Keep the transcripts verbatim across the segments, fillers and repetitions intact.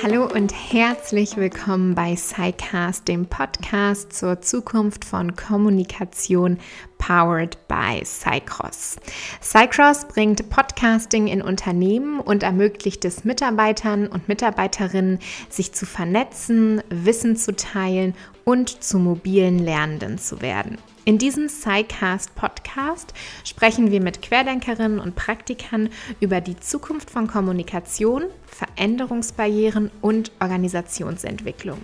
Hallo und herzlich willkommen bei SciCast, dem Podcast zur Zukunft von Kommunikation, powered by Cycross. Cycross bringt Podcasting in Unternehmen und ermöglicht es Mitarbeitern und Mitarbeiterinnen, sich zu vernetzen, Wissen zu teilen und zu mobilen Lernenden zu werden. In diesem SciCast-Podcast sprechen wir mit Querdenkerinnen und Praktikern über die Zukunft von Kommunikation, Veränderungsbarrieren und Organisationsentwicklung.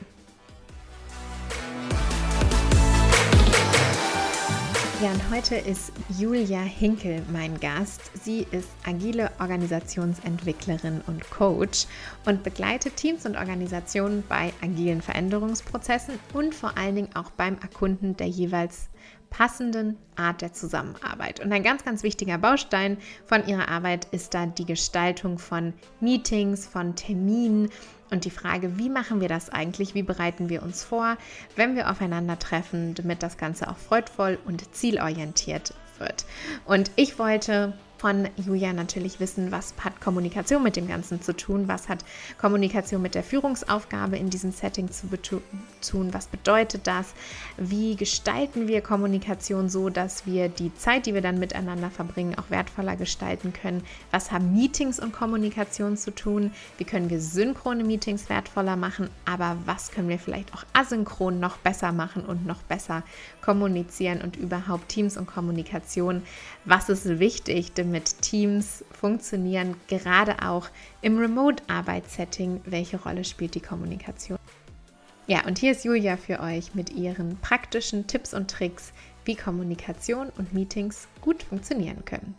Ja, und heute ist Julia Hinkel mein Gast. Sie ist agile Organisationsentwicklerin und Coach und begleitet Teams und Organisationen bei agilen Veränderungsprozessen und vor allen Dingen auch beim Erkunden der jeweils passenden Art der Zusammenarbeit. Und ein ganz, ganz wichtiger Baustein von ihrer Arbeit ist da die Gestaltung von Meetings, von Terminen und die Frage, wie machen wir das eigentlich, wie bereiten wir uns vor, wenn wir aufeinandertreffen, damit das Ganze auch freudvoll und zielorientiert wird. Und ich wollte von Julia natürlich wissen, was hat Kommunikation mit dem Ganzen zu tun, was hat Kommunikation mit der Führungsaufgabe in diesem Setting zu tun, was bedeutet das, wie gestalten wir Kommunikation so, dass wir die Zeit, die wir dann miteinander verbringen, auch wertvoller gestalten können, was haben Meetings und Kommunikation zu tun, wie können wir synchrone Meetings wertvoller machen, aber was können wir vielleicht auch asynchron noch besser machen und noch besser kommunizieren und überhaupt Teams und Kommunikation, was ist wichtig, damit Teams funktionieren, gerade auch im Remote-Arbeitssetting, welche Rolle spielt die Kommunikation? Ja, und hier ist Julia für euch mit ihren praktischen Tipps und Tricks, wie Kommunikation und Meetings gut funktionieren können.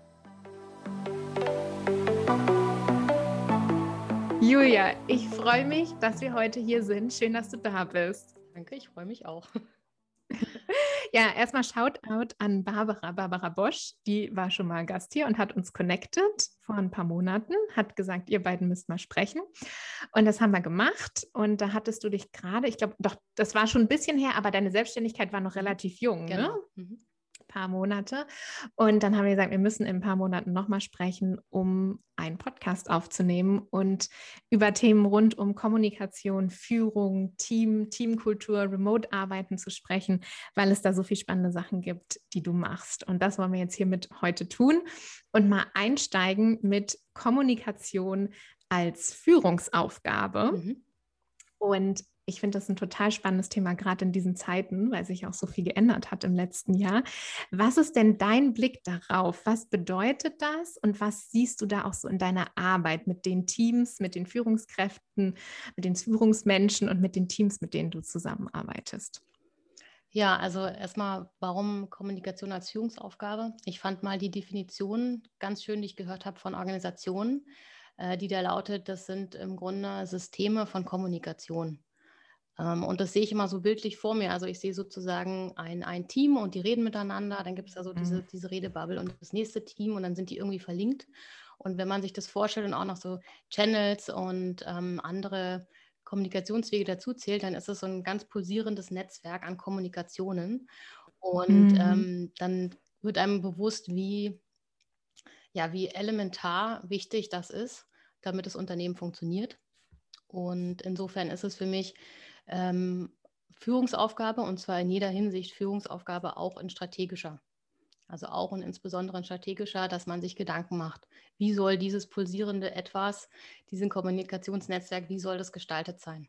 Julia, ich freue mich, dass wir heute hier sind. Schön, dass du da bist. Danke, ich freue mich auch. Ja, erstmal Shoutout an Barbara, Barbara Bosch, die war schon mal Gast hier und hat uns connected vor ein paar Monaten, hat gesagt, ihr beiden müsst mal sprechen und das haben wir gemacht und da hattest du dich gerade, ich glaube, doch, das war schon ein bisschen her, aber deine Selbstständigkeit war noch relativ jung, Genau. ne? Mhm. Paar Monate und dann haben wir gesagt, wir müssen in ein paar Monaten nochmal sprechen, um einen Podcast aufzunehmen und über Themen rund um Kommunikation, Führung, Team, Teamkultur, Remote-Arbeiten zu sprechen, weil es da so viele spannende Sachen gibt, die du machst. Und das wollen wir jetzt hiermit heute tun und mal einsteigen mit Kommunikation als Führungsaufgabe. Mhm. Und ich finde das ein total spannendes Thema, gerade in diesen Zeiten, weil sich auch so viel geändert hat im letzten Jahr. Was ist denn dein Blick darauf? Was bedeutet das und was siehst du da auch so in deiner Arbeit mit den Teams, mit den Führungskräften, mit den Führungsmenschen und mit den Teams, mit denen du zusammenarbeitest? Ja, also erstmal, warum Kommunikation als Führungsaufgabe? Ich fand mal die Definition ganz schön, die ich gehört habe von Organisationen, äh, die da lautet, das sind im Grunde Systeme von Kommunikation. Ähm, und das sehe ich immer so bildlich vor mir. Also ich sehe sozusagen ein, ein Team und die reden miteinander. Dann gibt es also diese, diese Redebubble und das nächste Team und dann sind die irgendwie verlinkt. Und wenn man sich das vorstellt und auch noch so Channels und ähm, andere Kommunikationswege dazu zählt, dann ist es so ein ganz pulsierendes Netzwerk an Kommunikationen. Und Mhm. ähm, dann wird einem bewusst, wie, ja, wie elementar wichtig das ist, damit das Unternehmen funktioniert. Und insofern ist es für mich ähm, Führungsaufgabe und zwar in jeder Hinsicht Führungsaufgabe auch in strategischer. Also auch und insbesondere in strategischer, dass man sich Gedanken macht, wie soll dieses pulsierende Etwas, dieses Kommunikationsnetzwerk, wie soll das gestaltet sein?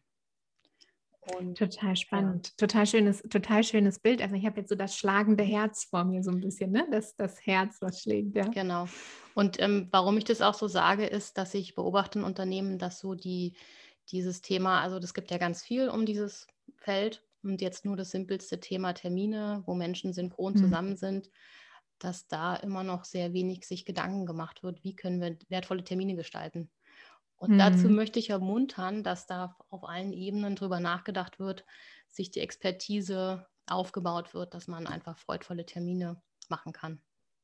Und Total ja, spannend, total schönes, total schönes Bild. Also ich habe jetzt so das schlagende Herz vor mir so ein bisschen, ne? Das, das Herz, was schlägt, ja. genau. Und ähm, warum ich das auch so sage, ist, dass ich beobachte in Unternehmen, dass so die, dieses Thema, also das gibt ja ganz viel um dieses Feld und jetzt nur das simpelste Thema Termine, wo Menschen synchron Mhm. zusammen sind, dass da immer noch sehr wenig sich Gedanken gemacht wird, wie können wir wertvolle Termine gestalten. Und dazu Mhm. möchte ich ermuntern, dass da auf allen Ebenen drüber nachgedacht wird, sich die Expertise aufgebaut wird, dass man einfach freudvolle Termine machen kann.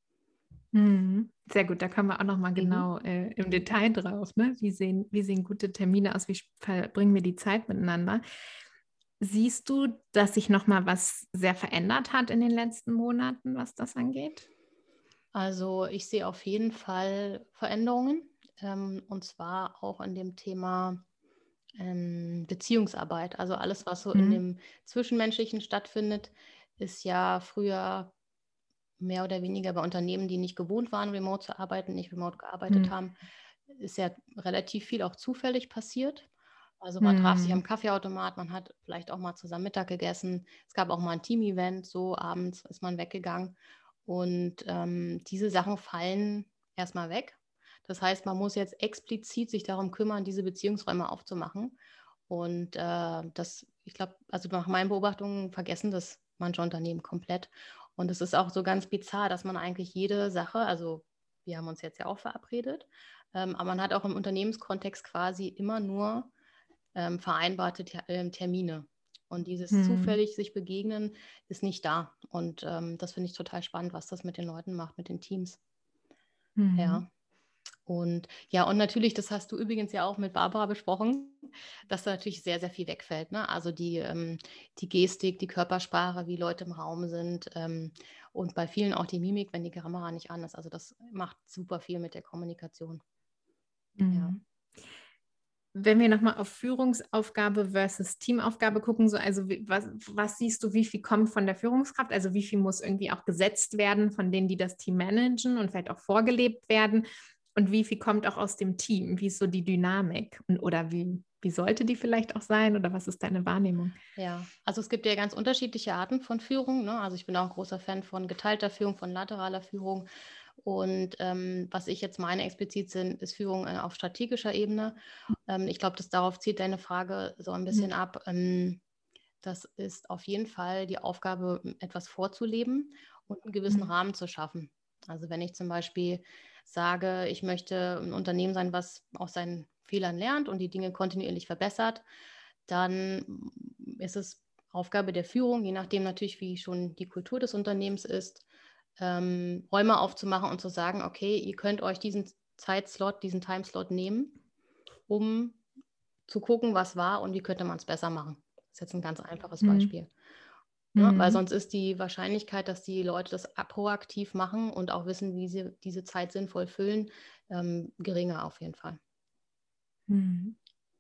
Mhm. Sehr gut, da kommen wir auch noch mal Mhm. genau äh, im Detail drauf. Ne? Wie sehen, wie sehen gute Termine aus? Wie verbringen wir die Zeit miteinander? Siehst du, dass sich noch mal was sehr verändert hat in den letzten Monaten, was das angeht? Also ich sehe auf jeden Fall Veränderungen ähm, und zwar auch in dem Thema ähm, Beziehungsarbeit. Also alles, was so in Mhm. dem Zwischenmenschlichen stattfindet, ist ja früher mehr oder weniger bei Unternehmen, die nicht gewohnt waren, remote zu arbeiten, nicht remote gearbeitet Mhm. haben, ist ja relativ viel auch zufällig passiert. Also man traf sich am Mhm. Kaffeeautomat, man hat vielleicht auch mal zusammen Mittag gegessen. Es gab auch mal ein Team-Event, so abends ist man weggegangen. Und ähm, diese Sachen fallen erstmal weg. Das heißt, man muss jetzt explizit sich darum kümmern, diese Beziehungsräume aufzumachen. Und äh, das, ich glaube, also nach meinen Beobachtungen vergessen das manche Unternehmen komplett. Und es ist auch so ganz bizarr, dass man eigentlich jede Sache, also wir haben uns jetzt ja auch verabredet, ähm, aber man hat auch im Unternehmenskontext quasi immer nur ähm, vereinbarte Ter ähm, Termine. Und dieses Mhm. zufällig sich begegnen ist nicht da. Und ähm, das finde ich total spannend, was das mit den Leuten macht, mit den Teams. Mhm. Ja. Und ja, und natürlich, das hast du übrigens ja auch mit Barbara besprochen, dass da natürlich sehr, sehr viel wegfällt. Ne? Also die, ähm, die Gestik, die Körpersprache, wie Leute im Raum sind ähm, und bei vielen auch die Mimik, wenn die Kamera nicht an ist. Also das macht super viel mit der Kommunikation. Ja. Mhm. Wenn wir nochmal auf Führungsaufgabe versus Teamaufgabe gucken, so also wie, was, was siehst du, wie viel kommt von der Führungskraft? Also wie viel muss irgendwie auch gesetzt werden von denen, die das Team managen und vielleicht auch vorgelebt werden? Und wie viel kommt auch aus dem Team? Wie ist so die Dynamik? Und, oder wie, wie sollte die vielleicht auch sein? Oder was ist deine Wahrnehmung? Ja, also es gibt ja ganz unterschiedliche Arten von Führung. Ne? Also ich bin auch ein großer Fan von geteilter Führung, von lateraler Führung. Und ähm, was ich jetzt meine explizit sind, ist Führung äh, auf strategischer Ebene. Ähm, ich glaube, dass darauf zielt deine Frage so ein bisschen Mhm. ab. Ähm, das ist auf jeden Fall die Aufgabe, etwas vorzuleben und einen gewissen Mhm. Rahmen zu schaffen. Also wenn ich zum Beispiel sage, ich möchte ein Unternehmen sein, was aus seinen Fehlern lernt und die Dinge kontinuierlich verbessert, dann ist es Aufgabe der Führung, je nachdem natürlich, wie schon die Kultur des Unternehmens ist, ähm, Räume aufzumachen und zu sagen, okay, ihr könnt euch diesen Zeitslot, diesen Timeslot nehmen, um zu gucken, was war und wie könnte man es besser machen. Das ist jetzt ein ganz einfaches Mhm. Beispiel. Ne? Weil Mhm. sonst ist die Wahrscheinlichkeit, dass die Leute das proaktiv machen und auch wissen, wie sie diese Zeit sinnvoll füllen, ähm, geringer auf jeden Fall. Mhm.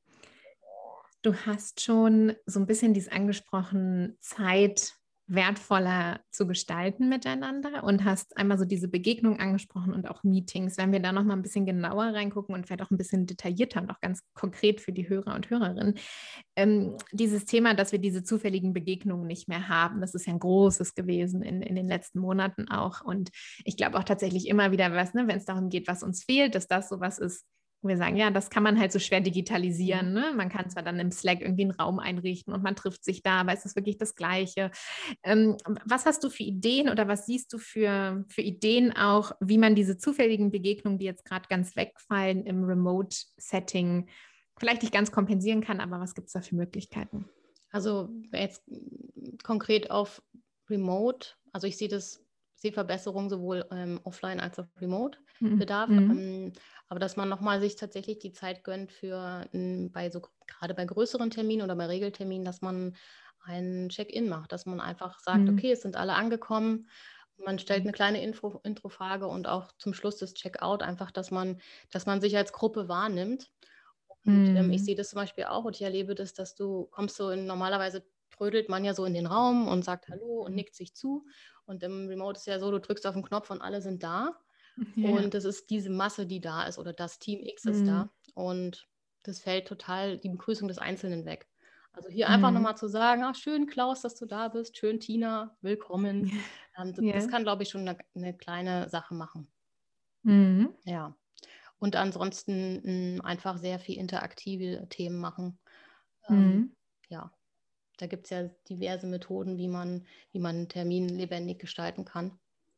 Du hast schon so ein bisschen dies angesprochen, Zeit wertvoller zu gestalten miteinander und hast einmal so diese Begegnung angesprochen und auch Meetings. Wenn wir da noch mal ein bisschen genauer reingucken und vielleicht auch ein bisschen detaillierter und auch ganz konkret für die Hörer und Hörerinnen, ähm, dieses Thema, dass wir diese zufälligen Begegnungen nicht mehr haben, das ist ja ein großes gewesen in, in den letzten Monaten auch. Und ich glaube auch tatsächlich immer wieder was, ne, wenn es darum geht, was uns fehlt, dass das sowas ist, wo wir sagen, ja, das kann man halt so schwer Mhm. digitalisieren. Ne? Man kann zwar dann im Slack irgendwie einen Raum einrichten und man trifft sich da, aber es ist wirklich das Gleiche. Ähm, was hast du für Ideen oder was siehst du für, für Ideen auch, wie man diese zufälligen Begegnungen, die jetzt gerade ganz wegfallen im Remote-Setting, vielleicht nicht ganz kompensieren kann, aber was gibt es da für Möglichkeiten? Also jetzt konkret auf Remote, also ich sehe das, sehe Verbesserungen sowohl ähm, offline als auch Remote Mhm. Bedarf, Mhm. ähm, aber dass man nochmal sich tatsächlich die Zeit gönnt für ähm, bei so gerade bei größeren Terminen oder bei Regelterminen, dass man ein Check-in macht, dass man einfach sagt, Mhm. okay, es sind alle angekommen. Man stellt eine kleine Info, Introfrage und auch zum Schluss des Check-out einfach, dass man, dass man sich als Gruppe wahrnimmt. Und ähm, ich Mhm. sehe das zum Beispiel auch und ich erlebe das, dass du kommst so in, normalerweise trödelt man ja so in den Raum und sagt Hallo und nickt sich zu. Und im Remote ist ja so, du drückst auf den Knopf und alle sind da. Ja. Und das ist diese Masse, die da ist oder das Team X ist Mhm. da. Und das fällt total die Begrüßung des Einzelnen weg. Also hier einfach Mhm. nochmal zu sagen, ach schön Klaus, dass du da bist, schön Tina, willkommen. Ähm, das, das Ja. kann, glaube ich, schon eine, eine kleine Sache machen. Mhm. Ja. Und ansonsten mh, einfach sehr viel interaktive Themen machen. Ähm, Mhm. ja, da gibt es ja diverse Methoden, wie man, wie man einen Termin lebendig gestalten kann.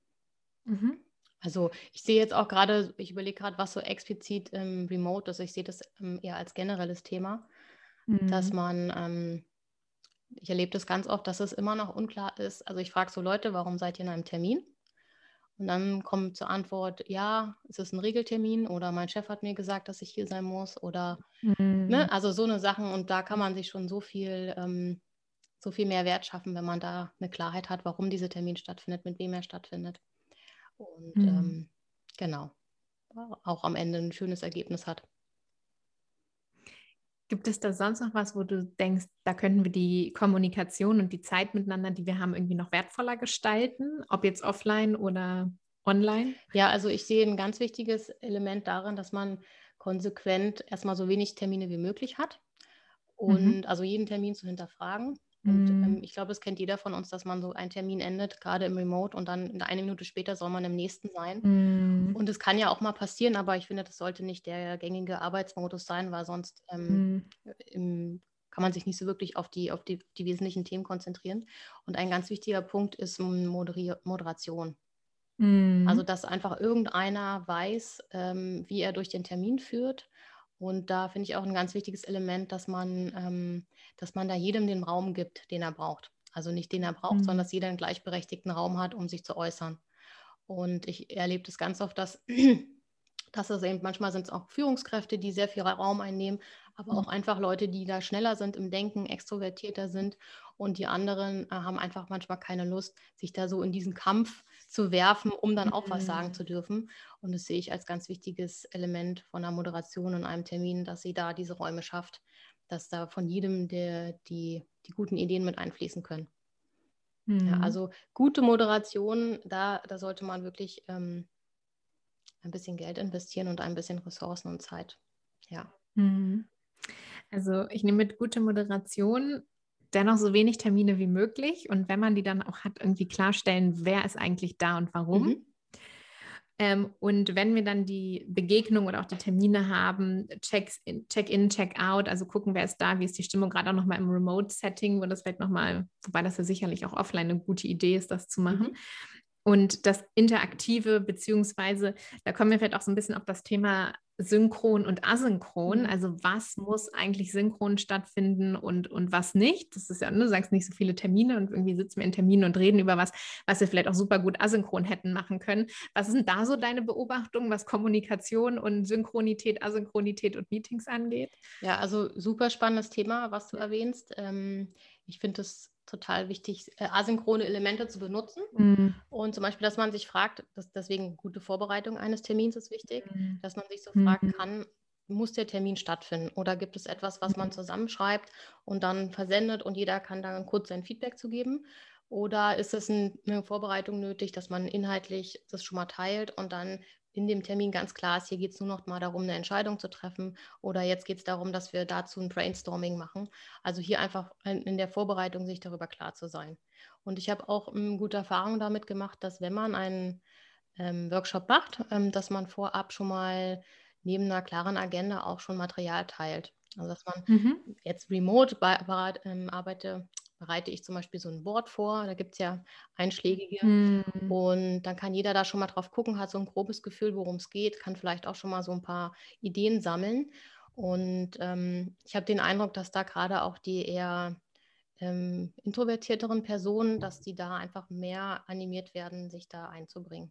Mhm. Also ich sehe jetzt auch gerade, ich überlege gerade, was so explizit ähm, remote ist. Ich sehe das ähm, eher als generelles Thema, dass Mhm. man, ähm, ich erlebe das ganz oft, dass es immer noch unklar ist. Also ich frage so Leute, warum seid ihr in einem Termin? Und dann kommt zur Antwort, ja, es ist ein Regeltermin oder mein Chef hat mir gesagt, dass ich hier sein muss oder, Mhm. ne, also so eine Sachen und da kann man sich schon so viel, ähm, so viel mehr Wert schaffen, wenn man da eine Klarheit hat, warum dieser Termin stattfindet, mit wem er stattfindet und Mhm. ähm, genau, auch am Ende ein schönes Ergebnis hat. Gibt es da sonst noch was, wo du denkst, da könnten wir die Kommunikation und die Zeit miteinander, die wir haben, irgendwie noch wertvoller gestalten, ob jetzt offline oder online? Ja, also ich sehe ein ganz wichtiges Element darin, dass man konsequent erstmal so wenig Termine wie möglich hat Mhm. und also jeden Termin zu hinterfragen. Und ähm, Mhm. ich glaube, das kennt jeder von uns, dass man so ein Termin endet, gerade im Remote, und dann eine Minute später soll man im nächsten sein. Mhm. Und es kann ja auch mal passieren, aber ich finde, das sollte nicht der gängige Arbeitsmodus sein, weil sonst ähm, Mhm. im, kann man sich nicht so wirklich auf die, auf die, die wesentlichen Themen konzentrieren. Und ein ganz wichtiger Punkt ist Moderier Moderation. Also, Mhm. dass einfach irgendeiner weiß, ähm, wie er durch den Termin führt. Und da finde ich auch ein ganz wichtiges Element, dass man, ähm, dass man da jedem den Raum gibt, den er braucht. Also nicht den er braucht, sondern Mhm. dass jeder einen gleichberechtigten Raum hat, um sich zu äußern. Und ich erlebe das ganz oft, dass, dass es eben manchmal sind es auch Führungskräfte, die sehr viel Raum einnehmen, aber auch einfach Leute, die da schneller sind im Denken, extrovertierter sind, und die anderen äh, haben einfach manchmal keine Lust, sich da so in diesen Kampf zu werfen, um dann auch was sagen Mhm. zu dürfen. Und das sehe ich als ganz wichtiges Element von der Moderation in einem Termin, dass sie da diese Räume schafft, dass da von jedem der, die, die guten Ideen mit einfließen können. Ja, Mhm. also gute Moderation, da, da sollte man wirklich ähm, ein bisschen Geld investieren und ein bisschen Ressourcen und Zeit. Ja. Mhm. Also ich nehme mit gute Moderation, dennoch so wenig Termine wie möglich und wenn man die dann auch hat, irgendwie klarstellen, wer ist eigentlich da und warum. Mhm. Ähm, und wenn wir dann die Begegnung oder auch die Termine haben, Check-in, Check-in, Check-out, also gucken, wer ist da, wie ist die Stimmung, gerade auch nochmal im Remote-Setting, wo das vielleicht nochmal, wobei das ja sicherlich auch offline eine gute Idee ist, das zu machen. Mhm. Und das Interaktive, beziehungsweise, da kommen wir vielleicht auch so ein bisschen auf das Thema synchron und asynchron. Mhm. Also was muss eigentlich synchron stattfinden und, und was nicht? Das ist ja, ne, du sagst nicht so viele Termine und irgendwie sitzen wir in Terminen und reden über was, was wir vielleicht auch super gut asynchron hätten machen können. Was sind da so deine Beobachtungen, was Kommunikation und Synchronität, Asynchronität und Meetings angeht? Ja, also super spannendes Thema, was du erwähnst. Ähm, ich finde es total wichtig, äh, asynchrone Elemente zu benutzen. Mhm. Und zum Beispiel, dass man sich fragt, dass deswegen gute Vorbereitung eines Termins ist wichtig, dass man sich so fragt, Mhm. kann, muss der Termin stattfinden oder gibt es etwas, was man Mhm. zusammenschreibt und dann versendet und jeder kann dann kurz sein Feedback zu geben? Oder ist es ein, eine Vorbereitung nötig, dass man inhaltlich das schon mal teilt und dann in dem Termin ganz klar ist, hier geht es nur noch mal darum, eine Entscheidung zu treffen, oder jetzt geht es darum, dass wir dazu ein Brainstorming machen. Also hier einfach in, in der Vorbereitung sich darüber klar zu sein. Und ich habe auch ähm, gute Erfahrungen damit gemacht, dass wenn man einen ähm, Workshop macht, ähm, dass man vorab schon mal neben einer klaren Agenda auch schon Material teilt. Also dass man Mhm. jetzt remote bei, bei, ähm, arbeite, bereite ich zum Beispiel so ein Board vor. Da gibt es ja einschlägige. Mhm. Und dann kann jeder da schon mal drauf gucken, hat so ein grobes Gefühl, worum es geht, kann vielleicht auch schon mal so ein paar Ideen sammeln. Und ähm, ich habe den Eindruck, dass da gerade auch die eher ähm, introvertierteren Personen, dass die da einfach mehr animiert werden, sich da einzubringen.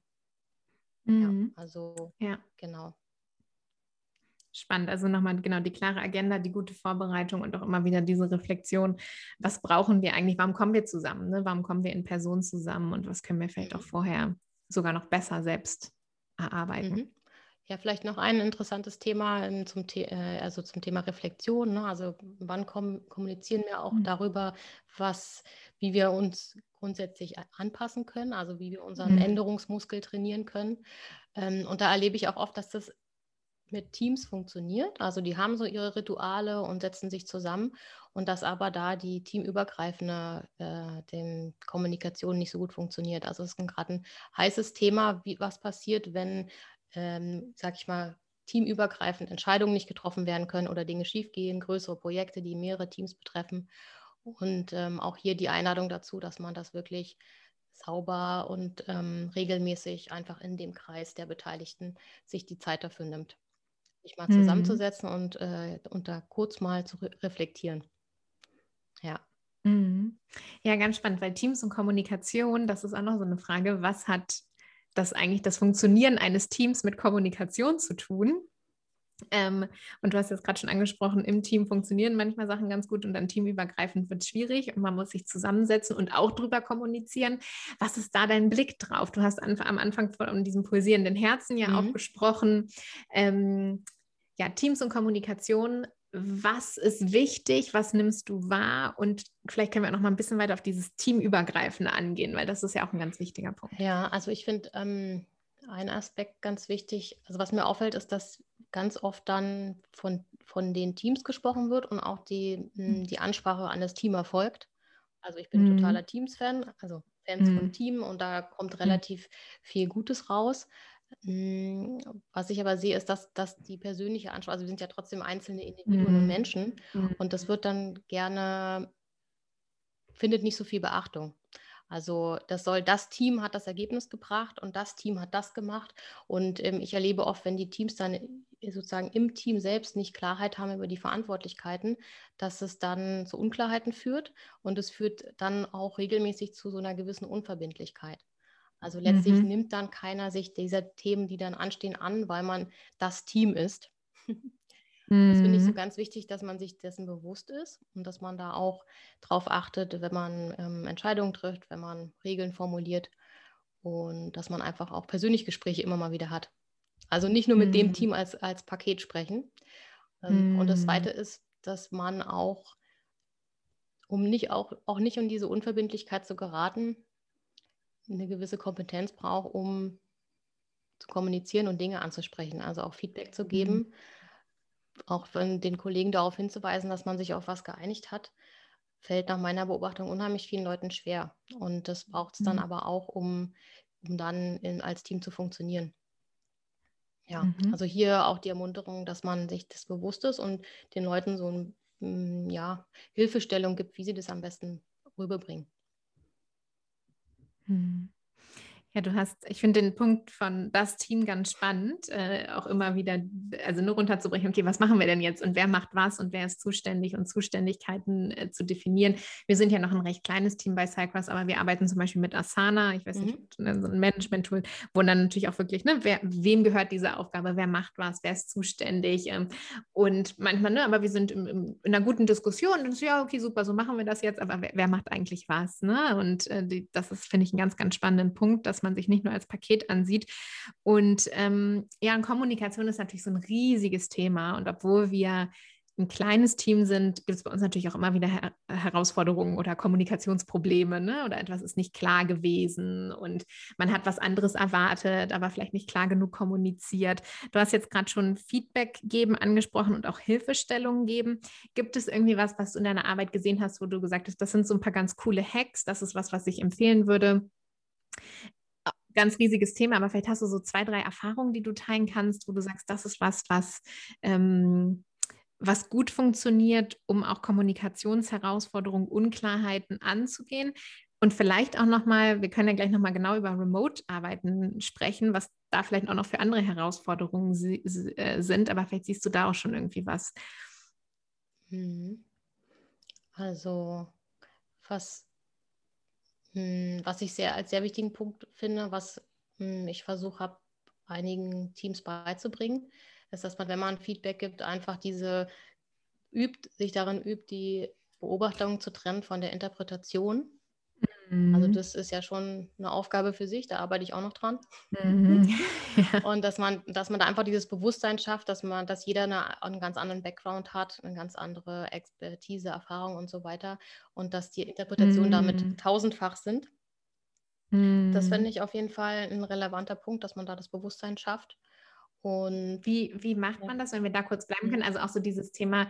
Ja, Mhm. also Ja. genau. Spannend, also nochmal genau die klare Agenda, die gute Vorbereitung und auch immer wieder diese Reflexion, was brauchen wir eigentlich, warum kommen wir zusammen, ne? Warum kommen wir in Person zusammen und was können wir vielleicht auch Mhm. vorher sogar noch besser selbst erarbeiten. Mhm. Ja, vielleicht noch ein interessantes Thema ähm, zum, The äh, also zum Thema Reflexion. Ne? Also wann kom kommunizieren wir auch Mhm. darüber, was, wie wir uns grundsätzlich anpassen können, also wie wir unseren Mhm. Änderungsmuskel trainieren können. Ähm, und da erlebe ich auch oft, dass das mit Teams funktioniert. Also die haben so ihre Rituale und setzen sich zusammen, und dass aber da die teamübergreifende äh, dem Kommunikation nicht so gut funktioniert. Also es ist gerade ein heißes Thema, wie, was passiert, wenn, ähm, sag ich mal, teamübergreifend Entscheidungen nicht getroffen werden können oder Dinge schiefgehen, größere Projekte, die mehrere Teams betreffen. Und ähm, auch hier die Einladung dazu, dass man das wirklich sauber und ähm, regelmäßig einfach in dem Kreis der Beteiligten sich die Zeit dafür nimmt, sich mal Mhm. zusammenzusetzen und, äh, und da kurz mal zu re reflektieren. Ja. Mhm. Ja, ganz spannend, weil Teams und Kommunikation, das ist auch noch so eine Frage, was hat das eigentlich das Funktionieren eines Teams mit Kommunikation zu tun? Ähm, und du hast jetzt gerade schon angesprochen, im Team funktionieren manchmal Sachen ganz gut und dann teamübergreifend wird es schwierig und man muss sich zusammensetzen und auch drüber kommunizieren. Was ist da dein Blick drauf? Du hast an, am Anfang von diesem pulsierenden Herzen ja auch Mhm. gesprochen. Ähm, ja, Teams und Kommunikation, was ist wichtig, was nimmst du wahr? Und vielleicht können wir auch noch mal ein bisschen weiter auf dieses Teamübergreifende angehen, weil das ist ja auch ein ganz wichtiger Punkt. Ja, also ich finde ähm, ein Aspekt ganz wichtig, also was mir auffällt, ist, dass ganz oft dann von, von den Teams gesprochen wird und auch die, mh, die Ansprache an das Team erfolgt. Also ich bin ein Mhm. totaler Teams-Fan, also Fans von Mhm. Team, und da kommt Mhm. relativ viel Gutes raus. Mm, Was ich aber sehe, ist, dass, dass die persönliche Ansprache, also wir sind ja trotzdem einzelne Individuen und Mhm. Menschen, und das wird dann gerne, findet nicht so viel Beachtung. Also das soll, das Team hat das Ergebnis gebracht und das Team hat das gemacht. Und ähm, ich erlebe oft, wenn die Teams dann äh, sozusagen im Team selbst nicht Klarheit haben über die Verantwortlichkeiten, dass es dann zu Unklarheiten führt, und es führt dann auch regelmäßig zu so einer gewissen Unverbindlichkeit. Also letztlich Mhm. nimmt dann keiner sich dieser Themen, die dann anstehen, an, weil man das Team ist. Das finde ich so Mhm. ganz wichtig, dass man sich dessen bewusst ist und dass man da auch drauf achtet, wenn man ähm, Entscheidungen trifft, wenn man Regeln formuliert, und dass man einfach auch persönliche Gespräche immer mal wieder hat. Also nicht nur mit dem Mhm. Team als, als Paket sprechen. Ähm, und das Mhm. Zweite ist, dass man auch, um nicht auch, auch nicht in diese Unverbindlichkeit zu geraten, eine gewisse Kompetenz braucht, um zu kommunizieren und Dinge anzusprechen, also auch Feedback zu Mhm. geben, auch wenn den Kollegen darauf hinzuweisen, dass man sich auf was geeinigt hat, fällt nach meiner Beobachtung unheimlich vielen Leuten schwer. Und das braucht es dann Mhm. aber auch, um, um dann in, als Team zu funktionieren. Ja, Mhm. also hier auch die Ermunterung, dass man sich das bewusst ist und den Leuten so ein, mm, ja, Hilfestellung gibt, wie sie das am besten rüberbringen. Mhm. Ja, du hast, ich finde den Punkt von das Team ganz spannend, äh, auch immer wieder, also nur runterzubrechen, okay, was machen wir denn jetzt und wer macht was und wer ist zuständig und Zuständigkeiten äh, zu definieren. Wir sind ja noch ein recht kleines Team bei Cycross, aber wir arbeiten zum Beispiel mit Asana, ich weiß nicht, Mhm. so ein Management-Tool, wo dann natürlich auch wirklich, ne, wer, wem gehört diese Aufgabe, wer macht was, wer ist zuständig ähm, und manchmal, ne, aber wir sind im, im, in einer guten Diskussion und so, ja, okay, super, so machen wir das jetzt, aber wer, wer macht eigentlich was, ne? Und äh, die, das ist, finde ich, einen ganz, ganz spannenden Punkt, dass man sich nicht nur als Paket ansieht. Und ähm, ja, und Kommunikation ist natürlich so ein riesiges Thema. Und obwohl wir ein kleines Team sind, gibt es bei uns natürlich auch immer wieder Her Herausforderungen oder Kommunikationsprobleme, ne? Oder etwas ist nicht klar gewesen und man hat was anderes erwartet, aber vielleicht nicht klar genug kommuniziert. Du hast jetzt gerade schon Feedback geben angesprochen und auch Hilfestellungen geben. Gibt es irgendwie was, was du in deiner Arbeit gesehen hast, wo du gesagt hast, das sind so ein paar ganz coole Hacks, das ist was, was ich empfehlen würde? Ganz riesiges Thema, aber vielleicht hast du so zwei, drei Erfahrungen, die du teilen kannst, wo du sagst, das ist was, was, ähm, was gut funktioniert, um auch Kommunikationsherausforderungen, Unklarheiten anzugehen. Und vielleicht auch nochmal, wir können ja gleich nochmal genau über Remote-Arbeiten sprechen, was da vielleicht auch noch für andere Herausforderungen si äh, sind, aber vielleicht siehst du da auch schon irgendwie was. Mhm. Also was Hm, Was ich sehr als sehr wichtigen Punkt finde, was hm, ich versucht habe, einigen Teams beizubringen, ist, dass man, wenn man Feedback gibt, einfach diese übt, sich darin übt, die Beobachtung zu trennen von der Interpretation. Also Mhm. das ist ja schon eine Aufgabe für sich, da arbeite ich auch noch dran. Mhm. Ja. Und dass man, dass man da einfach dieses Bewusstsein schafft, dass man, dass jeder eine, einen ganz anderen Background hat, eine ganz andere Expertise, Erfahrung und so weiter, und dass die Interpretationen damit Mhm. tausendfach sind. Das finde Mhm. ich auf jeden Fall ein relevanter Punkt, dass man da das Bewusstsein schafft. Und Wie, wie macht ja. man das, wenn wir da kurz bleiben können? Mhm. Also auch so dieses Thema,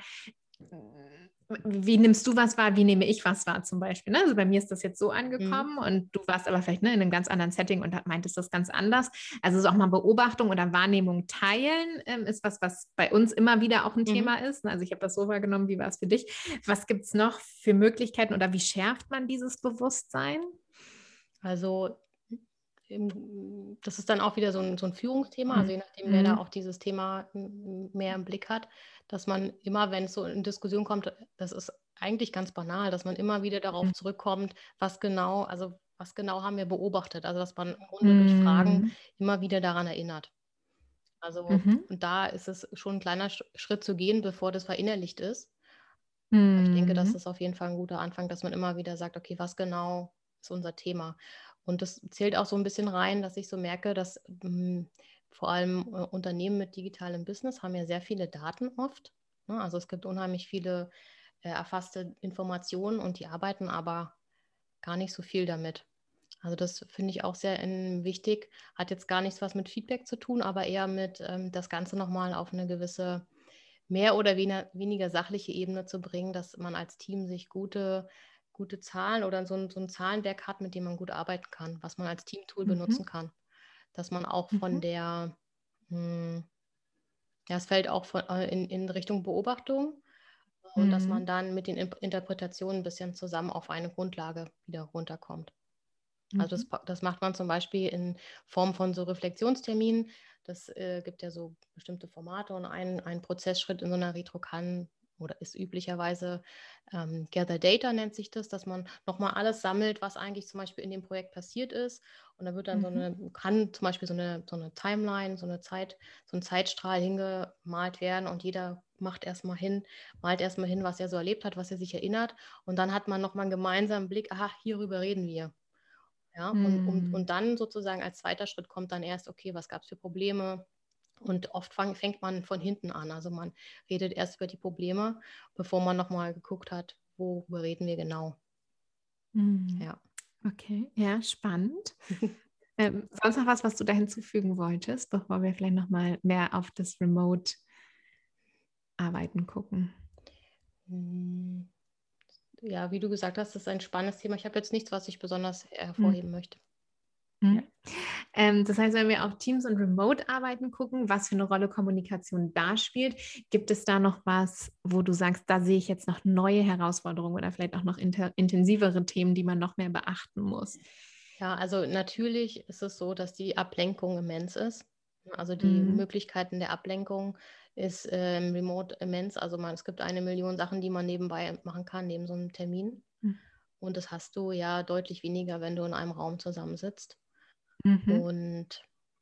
wie nimmst du was wahr, wie nehme ich was wahr zum Beispiel? Ne? Also bei mir ist das jetzt so Mhm. angekommen und du warst aber vielleicht, ne, in einem ganz anderen Setting und meintest das ganz anders. Also so auch mal Beobachtung oder Wahrnehmung teilen ähm, ist was, was bei uns immer wieder auch ein Thema Mhm. ist. Also ich habe das so wahrgenommen, wie war es für dich? Was gibt es noch für Möglichkeiten oder wie schärft man dieses Bewusstsein? Also im, das ist dann auch wieder so ein, so ein Führungsthema, also je nachdem, wer da Mhm. auch dieses Thema m, mehr im Blick hat, dass man immer, wenn es so in Diskussion kommt, das ist eigentlich ganz banal, dass man immer wieder darauf zurückkommt, was genau, also was genau haben wir beobachtet. Also dass man im Grunde durch Fragen Mhm. immer wieder daran erinnert. Also, Mhm. und da ist es schon ein kleiner Sch- Schritt zu gehen, bevor das verinnerlicht ist. Aber ich denke, das Mhm. ist auf jeden Fall ein guter Anfang, dass man immer wieder sagt, okay, was genau ist unser Thema? Und das zählt auch so ein bisschen rein, dass ich so merke, dass mh, vor allem äh, Unternehmen mit digitalem Business haben ja sehr viele Daten oft. Ne? Also es gibt unheimlich viele äh, erfasste Informationen und die arbeiten aber gar nicht so viel damit. Also das finde ich auch sehr in, wichtig. Hat jetzt gar nichts was mit Feedback zu tun, aber eher mit ähm, das Ganze nochmal auf eine gewisse mehr oder weniger, weniger sachliche Ebene zu bringen, dass man als Team sich gute, gute Zahlen oder so ein, so ein Zahlenwerk hat, mit dem man gut arbeiten kann, was man als Teamtool Mhm. benutzen kann. Dass man auch von Mhm. der, hm, ja, es fällt auch von, äh, in, in Richtung Beobachtung und dass man Mhm. dann mit den Imp- Interpretationen ein bisschen zusammen auf eine Grundlage wieder runterkommt. Also das, Mhm. pa- das macht man zum Beispiel in Form von so Reflexionsterminen. Das äh, gibt ja so bestimmte Formate und ein, ein Prozessschritt in so einer Retro kann oder ist üblicherweise ähm, Gather Data nennt sich das, dass man nochmal alles sammelt, was eigentlich zum Beispiel in dem Projekt passiert ist. Und da wird dann so Mhm. eine, kann zum Beispiel so eine, so eine Timeline, so eine Zeit, so ein Zeitstrahl hingemalt werden und jeder macht erstmal hin, malt erstmal hin, was er so erlebt hat, was er sich erinnert. Und dann hat man nochmal einen gemeinsamen Blick, aha, hierüber reden wir. Ja, und, und, Mhm. und dann sozusagen als zweiter Schritt kommt dann erst, okay, was gab es für Probleme? Und oft fang, fängt man von hinten an. Also man redet erst über die Probleme, bevor man nochmal geguckt hat, worüber reden wir genau. Mhm. Ja. Okay, ja, spannend. Ähm, sonst noch was, was du da hinzufügen wolltest, bevor wir vielleicht nochmal mehr auf das Remote-Arbeiten gucken? Hm, ja, wie du gesagt hast, das ist ein spannendes Thema. Ich habe jetzt nichts, was ich besonders Mhm. hervorheben möchte. Ja. Mhm. Ähm, das heißt, wenn wir auf Teams und Remote-Arbeiten gucken, was für eine Rolle Kommunikation da spielt, gibt es da noch was, wo du sagst, da sehe ich jetzt noch neue Herausforderungen oder vielleicht auch noch inter intensivere Themen, die man noch mehr beachten muss? Ja, also natürlich ist es so, dass die Ablenkung immens ist. Also die Mhm. Möglichkeiten der Ablenkung ist ähm, remote immens. Also man, es gibt eine Million Sachen, die man nebenbei machen kann, neben so einem Termin. Und das hast du ja deutlich weniger, wenn du in einem Raum zusammensitzt. Mhm. Und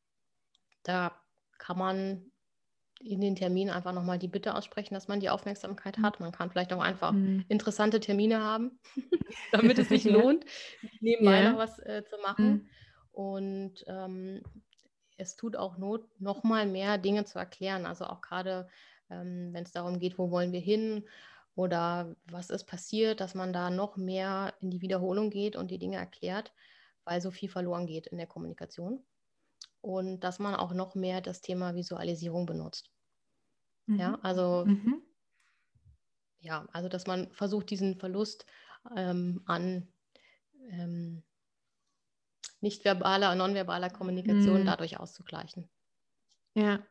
da kann man in den Termin einfach nochmal die Bitte aussprechen, dass man die Aufmerksamkeit hat. Man kann vielleicht auch einfach Mhm. interessante Termine haben, damit es sich Ja, lohnt, nebenbei noch ja. was äh, zu machen. Mhm. Und ähm, es tut auch Not, noch mal mehr Dinge zu erklären. Also auch gerade, ähm, wenn es darum geht, wo wollen wir hin oder was ist passiert, dass man da noch mehr in die Wiederholung geht und die Dinge erklärt, weil so viel verloren geht in der Kommunikation. Und dass man auch noch mehr das Thema Visualisierung benutzt. Ja, Mhm. also Mhm. ja, also dass man versucht, diesen Verlust ähm, an ähm, nicht verbaler, nonverbaler Kommunikation Mhm. dadurch auszugleichen. Ja.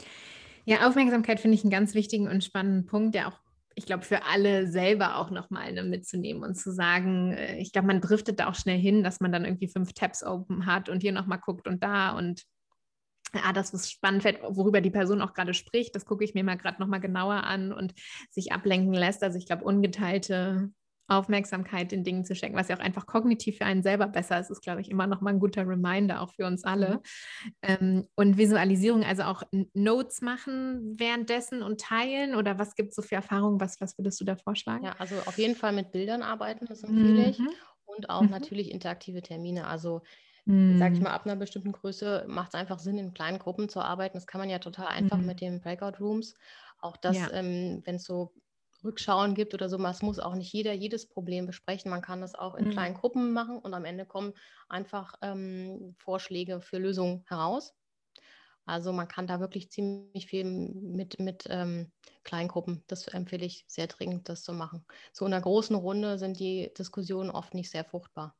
Ja, Aufmerksamkeit finde ich einen ganz wichtigen und spannenden Punkt, der auch, ich glaube, für alle selber auch nochmal ne, mitzunehmen und zu sagen, äh, ich glaube, man driftet da auch schnell hin, dass man dann irgendwie fünf Tabs open hat und hier nochmal guckt und da und ah, das, was spannend wird, worüber die Person auch gerade spricht, das gucke ich mir mal gerade nochmal genauer an und sich ablenken lässt. Also ich glaube, ungeteilte Aufmerksamkeit in Dingen zu schenken, was ja auch einfach kognitiv für einen selber besser ist, ist, glaube ich, immer nochmal ein guter Reminder, auch für uns alle. Mhm. Ähm, und Visualisierung, also auch Notes machen währenddessen und teilen oder was gibt es so für Erfahrungen, was, was würdest du da vorschlagen? Ja, also auf jeden Fall mit Bildern arbeiten, das empfehle ich. Mhm. Und auch Mhm. natürlich interaktive Termine. Also, sage ich Mhm. mal, ab einer bestimmten Größe macht es einfach Sinn, in kleinen Gruppen zu arbeiten. Das kann man ja total einfach Mhm. mit den Breakout Rooms. Auch das, Ja. ähm, wenn es so Rückschauen gibt oder so, es muss auch nicht jeder jedes Problem besprechen. Man kann das auch in kleinen Mhm. Gruppen machen und am Ende kommen einfach ähm, Vorschläge für Lösungen heraus. Also man kann da wirklich ziemlich viel mit, mit ähm, Kleingruppen. Das empfehle ich sehr dringend, das zu machen. So in einer großen Runde sind die Diskussionen oft nicht sehr fruchtbar.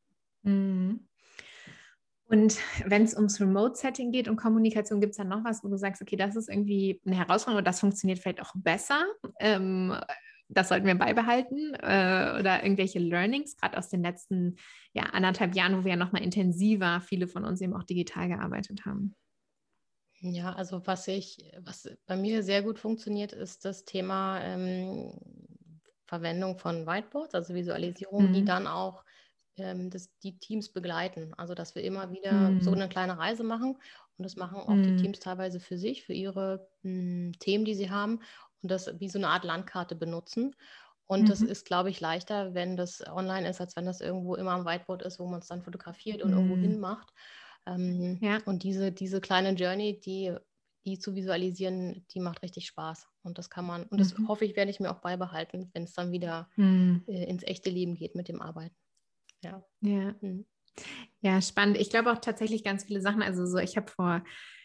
Mhm. Und wenn es ums Remote-Setting geht und Kommunikation, gibt es da noch was, wo du sagst, okay, das ist irgendwie eine Herausforderung oder das funktioniert vielleicht auch besser? Ähm, das sollten wir beibehalten äh, oder irgendwelche Learnings, gerade aus den letzten ja, anderthalb Jahren, wo wir ja nochmal intensiver, viele von uns eben auch digital gearbeitet haben. Ja, also was ich, was bei mir sehr gut funktioniert, ist das Thema ähm, Verwendung von Whiteboards, also Visualisierung, die Mhm. dann auch ähm, das, die Teams begleiten. Also dass wir immer wieder so Mhm. eine kleine Reise machen und das machen auch die Mhm. Teams teilweise für sich, für ihre mh, Themen, die sie haben und das wie so eine Art Landkarte benutzen. Und das Mhm. ist, glaube ich, leichter, wenn das online ist, als wenn das irgendwo immer am Whiteboard ist, wo man es dann fotografiert und irgendwo Mhm. hinmacht. Ähm, Ja. und diese, diese kleine Journey, die die zu visualisieren, die macht richtig Spaß. Und das kann man, und das Mhm. hoffe ich, werde ich mir auch beibehalten, wenn es dann wieder Mhm. äh, ins echte Leben geht mit dem Arbeiten. Ja. Ja. Mhm. Ja, spannend. Ich glaube auch tatsächlich ganz viele Sachen. Also so, ich habe vor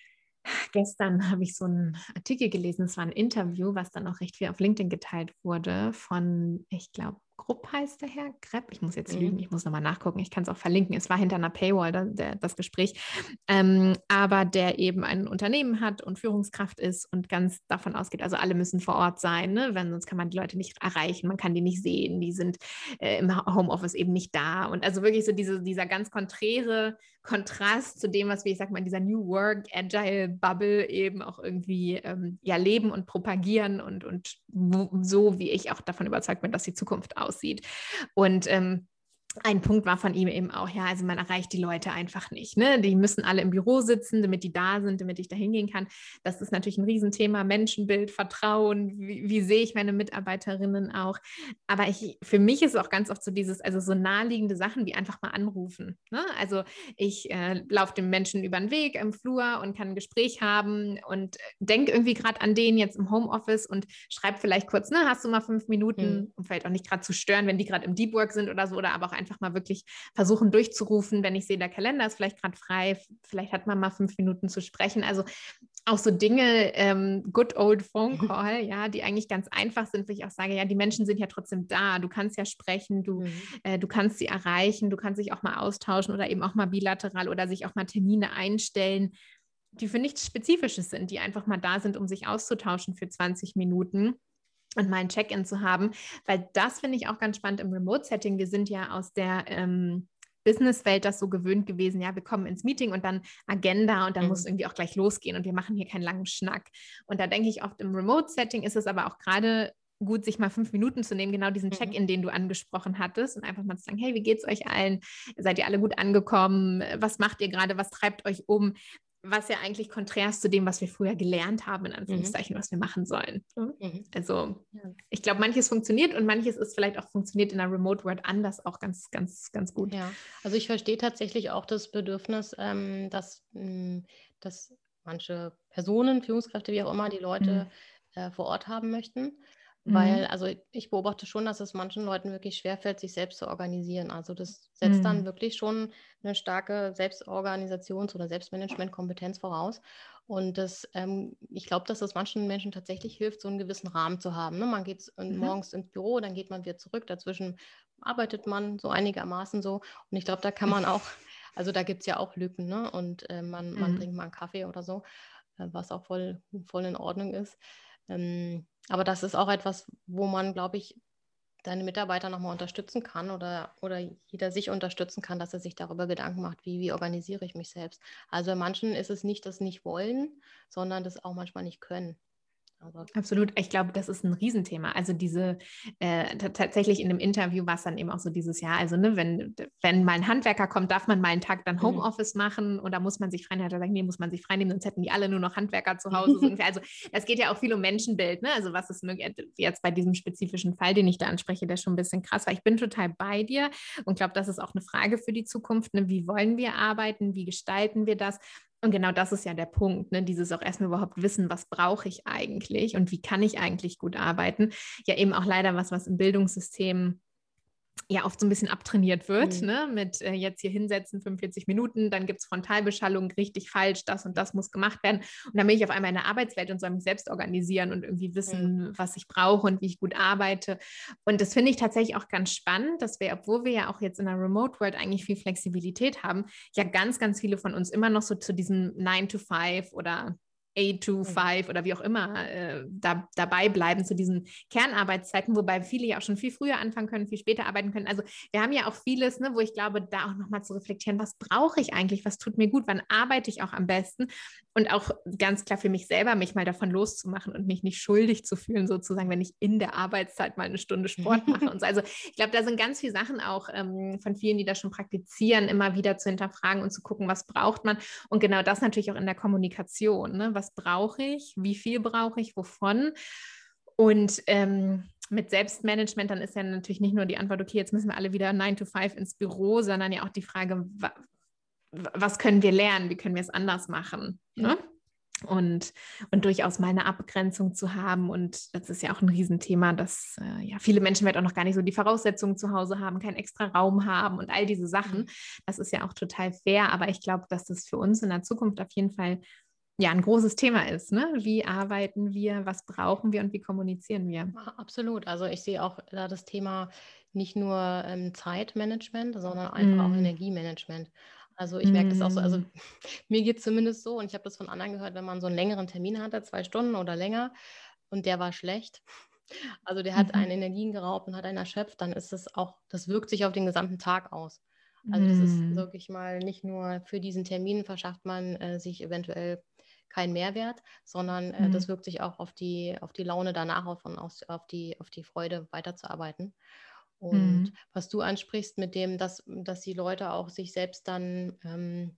gestern habe ich so einen Artikel gelesen, es war ein Interview, was dann auch recht viel auf LinkedIn geteilt wurde von, ich glaube, Grupp heißt der Herr, Krepp, ich muss jetzt Mhm. lügen, ich muss nochmal nachgucken, ich kann es auch verlinken, es war hinter einer Paywall, da, der, das Gespräch, ähm, aber der eben ein Unternehmen hat und Führungskraft ist und ganz davon ausgeht, also alle müssen vor Ort sein, ne? Wenn, sonst kann man die Leute nicht erreichen, man kann die nicht sehen, die sind äh, im Homeoffice eben nicht da und also wirklich so diese, dieser ganz konträre Kontrast zu dem, was wir, ich sag mal, in dieser New Work, Agile Bubble eben auch irgendwie ähm, ja, leben und propagieren und, und so, wie ich auch davon überzeugt bin, dass die Zukunft aussieht. Und ähm, ein Punkt war von ihm eben auch, ja, also man erreicht die Leute einfach nicht. Ne? Die müssen alle im Büro sitzen, damit die da sind, damit ich da hingehen kann. Das ist natürlich ein Riesenthema, Menschenbild, Vertrauen, wie, wie sehe ich meine Mitarbeiterinnen auch. Aber ich, für mich ist es auch ganz oft so dieses, also so naheliegende Sachen wie einfach mal anrufen. Ne? Also ich äh, laufe dem Menschen über den Weg im Flur und kann ein Gespräch haben und denke irgendwie gerade an den jetzt im Homeoffice und schreibe vielleicht kurz, ne, hast du mal fünf Minuten, Mhm. um vielleicht auch nicht gerade zu stören, wenn die gerade im Deep Work sind oder so, oder aber auch einfach einfach mal wirklich versuchen durchzurufen, wenn ich sehe, der Kalender ist vielleicht gerade frei, vielleicht hat man mal fünf Minuten zu sprechen. Also auch so Dinge, ähm, good old phone call, ja, die eigentlich ganz einfach sind, wo ich auch sage, ja, die Menschen sind ja trotzdem da, du kannst ja sprechen, du, Mhm. äh, du kannst sie erreichen, du kannst dich auch mal austauschen oder eben auch mal bilateral oder sich auch mal Termine einstellen, die für nichts Spezifisches sind, die einfach mal da sind, um sich auszutauschen für zwanzig Minuten. Und mal ein Check-in zu haben, weil das finde ich auch ganz spannend im Remote-Setting. Wir sind ja aus der ähm, Businesswelt das so gewöhnt gewesen, ja, wir kommen ins Meeting und dann Agenda und dann Mhm. muss es irgendwie auch gleich losgehen und wir machen hier keinen langen Schnack. Und da denke ich oft im Remote-Setting ist es aber auch gerade gut, sich mal fünf Minuten zu nehmen, genau diesen Check-in, Mhm. den du angesprochen hattest und einfach mal zu sagen, hey, wie geht's euch allen? Seid ihr alle gut angekommen? Was macht ihr gerade? Was treibt euch um? Was ja eigentlich konträr ist zu dem, was wir früher gelernt haben, in Anführungszeichen, mhm. was wir machen sollen. Mhm. Also Ja. ich glaube, manches funktioniert und manches ist vielleicht auch funktioniert in der Remote World anders auch ganz, ganz, ganz gut. Ja, also ich verstehe tatsächlich auch das Bedürfnis, ähm, dass, mh, dass manche Personen, Führungskräfte, wie auch immer, die Leute mhm. äh, vor Ort haben möchten. Weil, Mhm. also ich beobachte schon, dass es manchen Leuten wirklich schwerfällt, sich selbst zu organisieren. Also das setzt mhm. dann wirklich schon eine starke Selbstorganisations- oder Selbstmanagementkompetenz voraus. Und das, ähm, ich glaube, dass das manchen Menschen tatsächlich hilft, so einen gewissen Rahmen zu haben. Ne? Man geht mhm. morgens ins Büro, dann geht man wieder zurück. Dazwischen arbeitet man so einigermaßen so. Und ich glaube, da kann man auch, also da gibt es ja auch Lücken, ne? Und äh, man, man mhm. trinkt mal einen Kaffee oder so, äh, was auch voll, voll in Ordnung ist. Ähm, aber das ist auch etwas, wo man, glaube ich, deine Mitarbeiter nochmal unterstützen kann oder, oder jeder sich unterstützen kann, dass er sich darüber Gedanken macht, wie, wie organisiere ich mich selbst. Also in manchen ist es nicht das nicht wollen, sondern das auch manchmal nicht können. Also absolut. Ich glaube, das ist ein Riesenthema. Also diese, äh, t- tatsächlich in dem Interview war es dann eben auch so dieses Jahr, also ne, wenn, wenn mal ein Handwerker kommt, darf man mal einen Tag dann Homeoffice mhm. machen oder muss man sich frei nehmen? Hat er gesagt, nee, muss man sich frei nehmen, sonst hätten die alle nur noch Handwerker zu Hause. So also es geht ja auch viel um Menschenbild, ne? Also was ist möglich, jetzt bei diesem spezifischen Fall, den ich da anspreche, der schon ein bisschen krass war. Ich bin total bei dir und glaube, das ist auch eine Frage für die Zukunft. Ne? Wie wollen wir arbeiten? Wie gestalten wir das? Und genau das ist ja der Punkt, ne? Dieses auch erstmal überhaupt wissen, was brauche ich eigentlich und wie kann ich eigentlich gut arbeiten. Ja, eben auch leider was, was im Bildungssystem ja oft so ein bisschen abtrainiert wird, mhm. ne? Mit äh, jetzt hier hinsetzen, fünfundvierzig Minuten, dann gibt es Frontalbeschallung, richtig, falsch, das und das muss gemacht werden. Und dann bin ich auf einmal in der Arbeitswelt und soll mich selbst organisieren und irgendwie wissen, mhm. was ich brauche und wie ich gut arbeite. Und das finde ich tatsächlich auch ganz spannend, dass wir, obwohl wir ja auch jetzt in der Remote World eigentlich viel Flexibilität haben, ja ganz, ganz viele von uns immer noch so zu diesem nine to five oder eight to five oder wie auch immer äh, da, dabei bleiben zu diesen Kernarbeitszeiten, wobei viele ja auch schon viel früher anfangen können, viel später arbeiten können. Also wir haben ja auch vieles, ne, wo ich glaube, da auch nochmal zu reflektieren, was brauche ich eigentlich, was tut mir gut, wann arbeite ich auch am besten und auch ganz klar für mich selber, mich mal davon loszumachen und mich nicht schuldig zu fühlen, sozusagen, wenn ich in der Arbeitszeit mal eine Stunde Sport mache und so. Also ich glaube, da sind ganz viele Sachen auch ähm, von vielen, die das schon praktizieren, immer wieder zu hinterfragen und zu gucken, was braucht man und genau das natürlich auch in der Kommunikation, ne, was Was brauche ich? Wie viel brauche ich? Wovon? Und ähm, mit Selbstmanagement, dann ist ja natürlich nicht nur die Antwort, okay, jetzt müssen wir alle wieder nine to five ins Büro, sondern ja auch die Frage, wa- was können wir lernen? Wie können wir es anders machen? Ne? Und, und durchaus mal eine Abgrenzung zu haben. Und das ist ja auch ein Riesenthema, dass äh, ja, viele Menschen vielleicht auch noch gar nicht so die Voraussetzungen zu Hause haben, keinen extra Raum haben und all diese Sachen. Das ist ja auch total fair. Aber ich glaube, dass das für uns in der Zukunft auf jeden Fall ja ein großes Thema ist. Ne? Wie arbeiten wir, was brauchen wir und wie kommunizieren wir? Absolut. Also ich sehe auch da das Thema nicht nur ähm, Zeitmanagement, sondern einfach mm. auch Energiemanagement. Also ich merke das auch so, also mir geht es zumindest so, und ich habe das von anderen gehört, wenn man so einen längeren Termin hatte, zwei Stunden oder länger, und der war schlecht, also der hat mhm. einen Energien geraubt und hat einen erschöpft, dann ist das auch, das wirkt sich auf den gesamten Tag aus. Also das ist wirklich mal nicht nur für diesen Termin verschafft man äh, sich eventuell keinen Mehrwert, sondern äh, mhm. das wirkt sich auch auf die, auf die Laune danach auf und auf, auf, die, auf die Freude weiterzuarbeiten. Und mhm. was du ansprichst mit dem, dass, dass die Leute auch sich selbst dann ähm,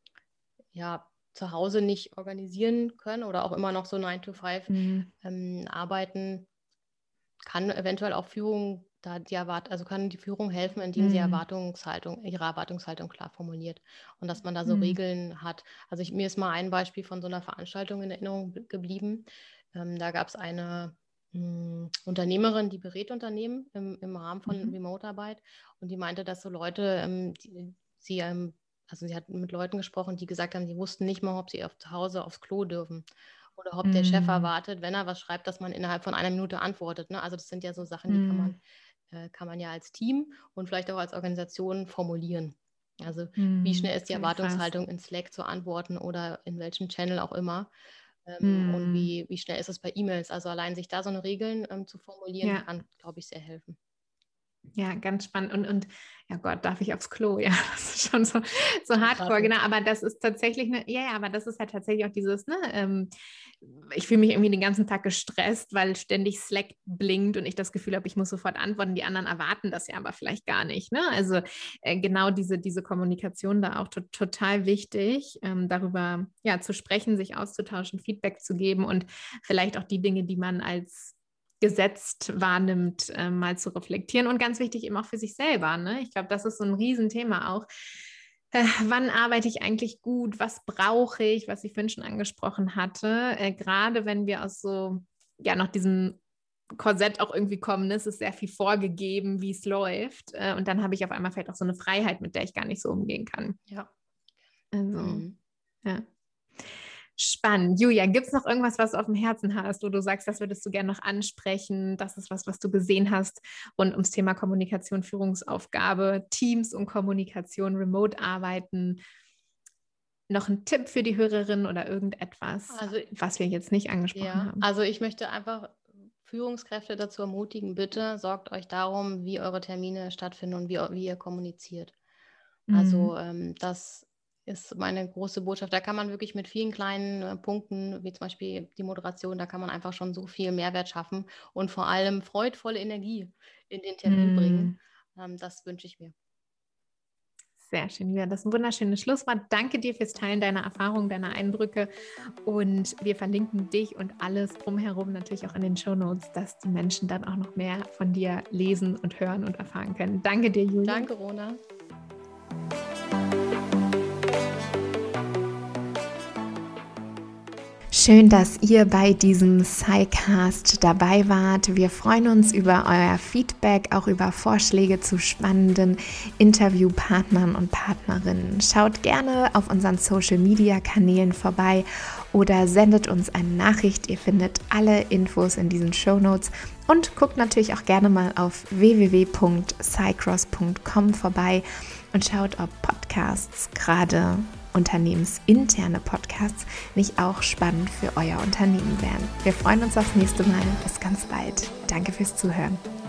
ja, zu Hause nicht organisieren können oder auch immer noch so nine to five mhm. ähm, arbeiten, kann eventuell auch Führung da die Erwart- also kann die Führung helfen, indem mhm. sie Erwartungshaltung, ihre Erwartungshaltung klar formuliert und dass man da so mhm. Regeln hat. Also ich, mir ist mal ein Beispiel von so einer Veranstaltung in Erinnerung geblieben. Ähm, da gab es eine mh, Unternehmerin, die berät Unternehmen im, im Rahmen von mhm. Remote-Arbeit, und die meinte, dass so Leute, ähm, die, sie, ähm, also sie hat mit Leuten gesprochen, die gesagt haben, sie wussten nicht mal, ob sie auf, zu Hause aufs Klo dürfen. Oder ob mm. der Chef erwartet, wenn er was schreibt, dass man innerhalb von einer Minute antwortet. Ne? Also das sind ja so Sachen, die mm. kann man, äh, kann man ja als Team und vielleicht auch als Organisation formulieren. Also mm. wie schnell ist die Erwartungshaltung in Slack zu antworten oder in welchem Channel auch immer. Ähm, mm. Und wie, wie schnell ist es bei E-Mails. Also allein sich da so eine Regeln ähm, zu formulieren, ja. kann, glaube ich, sehr helfen. Ja, ganz spannend. Und, und ja Gott, darf ich aufs Klo? Ja, das ist schon so, so hardcore, genau. Aber das ist tatsächlich, eine, ja, ja, aber das ist halt tatsächlich auch dieses, ne, ähm, ich fühle mich irgendwie den ganzen Tag gestresst, weil ständig Slack blinkt und ich das Gefühl habe, ich muss sofort antworten. Die anderen erwarten das ja aber vielleicht gar nicht. Ne? Also äh, genau diese, diese Kommunikation da auch to- total wichtig, ähm, darüber ja, zu sprechen, sich auszutauschen, Feedback zu geben und vielleicht auch die Dinge, die man als gesetzt wahrnimmt, äh, mal zu reflektieren und ganz wichtig eben auch für sich selber. Ne? Ich glaube, das ist so ein Riesenthema auch. Äh, wann arbeite ich eigentlich gut? Was brauche ich? Was ich vorhin schon angesprochen hatte. Äh, gerade wenn wir aus so, ja, noch diesem Korsett auch irgendwie kommen, ne? Es ist sehr viel vorgegeben, wie es läuft. Äh, und dann habe ich auf einmal vielleicht auch so eine Freiheit, mit der ich gar nicht so umgehen kann. Ja. Also, mhm. ja. Spannend. Julia, gibt es noch irgendwas, was du auf dem Herzen hast, wo du sagst, das würdest du gerne noch ansprechen? Das ist was, was du gesehen hast rund ums Thema Kommunikation, Führungsaufgabe, Teams und Kommunikation, Remote-Arbeiten. Noch ein Tipp für die Hörerinnen oder irgendetwas, also, was wir jetzt nicht angesprochen ja, haben? Also ich möchte einfach Führungskräfte dazu ermutigen, bitte sorgt euch darum, wie eure Termine stattfinden und wie, wie ihr kommuniziert. Mhm. Also ähm, das ist meine große Botschaft. Da kann man wirklich mit vielen kleinen äh, Punkten, wie zum Beispiel die Moderation, da kann man einfach schon so viel Mehrwert schaffen und vor allem freudvolle Energie in den Termin mm. bringen. Ähm, das wünsche ich mir. Sehr schön, ja, das ist ein wunderschönes Schlusswort. Danke dir fürs Teilen deiner Erfahrungen, deiner Eindrücke, und wir verlinken dich und alles drumherum natürlich auch in den Shownotes, dass die Menschen dann auch noch mehr von dir lesen und hören und erfahren können. Danke dir, Julia. Danke, Rona. Schön, dass ihr bei diesem SciCast dabei wart. Wir freuen uns über euer Feedback, auch über Vorschläge zu spannenden Interviewpartnern und Partnerinnen. Schaut gerne auf unseren Social-Media-Kanälen vorbei oder sendet uns eine Nachricht. Ihr findet alle Infos in diesen Shownotes und guckt natürlich auch gerne mal auf w w w punkt sci-cross punkt com vorbei und schaut, ob Podcasts, gerade unternehmensinterne Podcasts, nicht auch spannend für euer Unternehmen wären. Wir freuen uns aufs nächste Mal. Bis ganz bald. Danke fürs Zuhören.